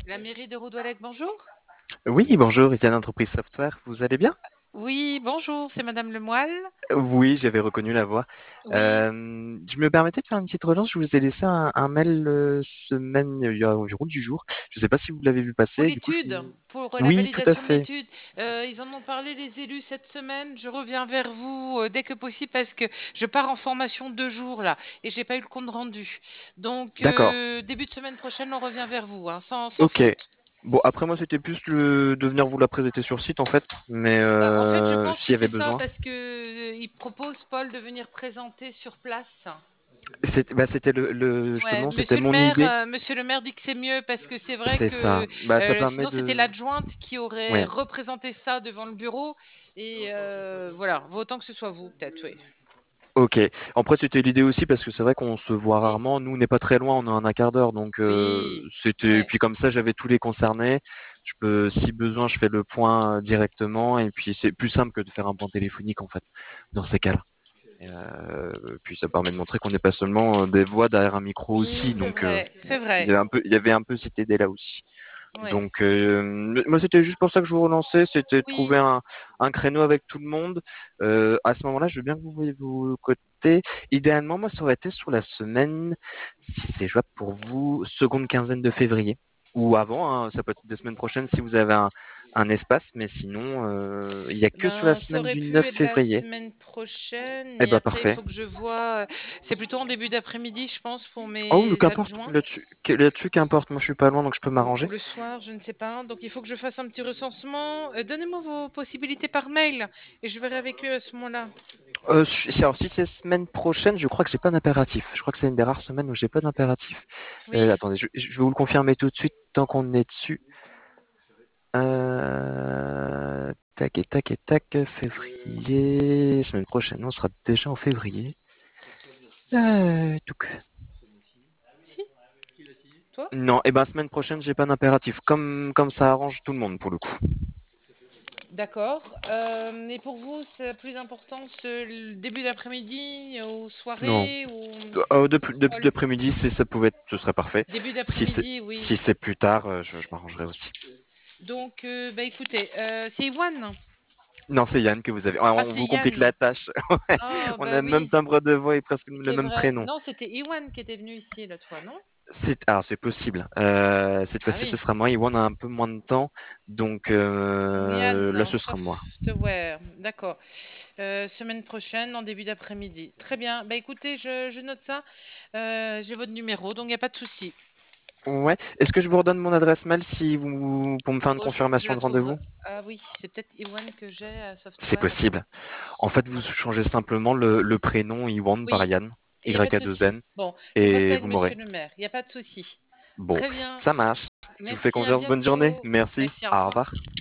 La mairie de Roudoilec, bonjour. Oui, bonjour, Yann Entreprise Software, vous allez bien? Oui, bonjour, c'est Madame Lemoyle. Oui, j'avais reconnu la voix. Oui, Je me permettais de faire une petite relance, je vous ai laissé un mail semaine, il y a environ 10 jours. Je ne sais pas si vous l'avez vu pour passer, du coup l'étude, pour la Oui, tout à validation de fait. l'étude. Ils en ont parlé, les élus, cette semaine. Je reviens vers vous dès que possible parce que je pars en formation 2 jours là et j'ai pas eu le compte rendu. Donc, D'accord, début de semaine prochaine, on revient vers vous, hein, sans ok. faute. Bon, après moi c'était plus de venir vous la présenter sur site en fait, mais Bah, en fait, je pense s'il que y avait c'est ça besoin. parce que il propose, Paul, de venir présenter sur place. C'était Ouais, justement, c'était mon idée. Monsieur le maire dit que c'est mieux parce que c'est vrai C'est que ça. Bah ça permet sinon c'était de... l'adjointe qui aurait Ouais. représenté ça devant le bureau et voilà, vaut autant que ce soit vous peut-être, oui. Ok. Après, c'était l'idée aussi parce que c'est vrai qu'on se voit Mm. rarement. Nous, on n'est pas très loin, on a un quart d'heure, donc Oui, c'était. ouais. Puis comme ça, j'avais tous les concernés. Je peux, si besoin, je fais le point directement, et puis c'est plus simple que de faire un point téléphonique en fait dans ces cas-là. Puis ça permet de montrer qu'on n'est pas seulement des voix derrière un micro Oui, aussi, c'est donc vrai, c'est il vrai. y avait un peu, il y avait un peu cette idée-là aussi. Ouais. Donc, moi, c'était juste pour ça que je vous relançais, c'était de Oui. trouver un créneau avec tout le monde. À ce moment-là, je veux bien que vous voyez vos côtés. Idéalement, moi, ça aurait été sur la semaine, si c'est jouable pour vous, seconde quinzaine de février. Ou avant, hein, ça peut être des semaines prochaines si vous avez un espace, mais sinon, il n'y a que sur la Ben, ça semaine aurait du pu 9 être la février. semaine prochaine, Eh mais ben, après il parfait. faut que je vois. C'est plutôt en début d'après-midi, je pense, pour Oh, mais mes qu'importe, adjoints. là-dessus, qu'importe, moi, je suis pas loin, donc je peux Ou m'arranger. le soir, je ne sais pas. Donc il faut que je fasse un petit recensement. Donnez-moi vos possibilités par mail et je verrai avec eux à ce moment-là. Alors, si c'est semaine prochaine, je crois que j'ai pas d'impératif. Je crois que c'est une des rares semaines où j'ai pas d'impératif. Oui, Attendez, je vais vous le confirmer tout de suite tant qu'on est dessus. Tac et tac et tac, février. Semaine prochaine, on sera déjà en février. Touc. si, toi? Non, et ben semaine prochaine, j'ai pas d'impératif. Comme ça arrange tout le monde pour le coup. D'accord. Et pour vous, c'est plus important le début d'après-midi ou Non. soirée ou Depuis Paul? d'après-midi, ça pouvait être, ce serait parfait. Début Si c'est d'après-midi, oui. si c'est plus tard, je m'arrangerai aussi. Donc, bah écoutez, c'est Iwan. Non, c'est Yann que vous avez. Ah, Ah, on c'est vous complique Yann. la tâche. Ouais, Ah, on a bah le même oui, timbre de voix et presque le c'est même vrai. prénom. Non, c'était Iwan qui était venu ici l'autre fois, non? Alors c'est possible. Cette Ah fois-ci, ce oui. sera moi. Iwan a un peu moins de temps, donc là, Yann, ce sera moi. software, d'accord. Semaine prochaine, en début d'après-midi. Très bien. Bah écoutez, je note ça. J'ai votre numéro, donc il n'y a pas de souci. Ouais. Est-ce que je vous redonne mon adresse mail si vous pour me faire une Oh, je confirmation la de trouve. rendez-vous? Ah oui, c'est peut-être Iwan que j'ai à C'est software. possible. En fait, vous changez simplement le prénom Iwan par Oui, Yann, il n'y a pas de souci. Y-A-2-N, Bon, je note et avec vous Monsieur m'aurez. le maire. Il n'y a pas de souci. Bon, Très bien. ça marche. Je vous fais Merci, à confiance. Bonne journée. bientôt. Merci. Merci, au Au revoir. revoir.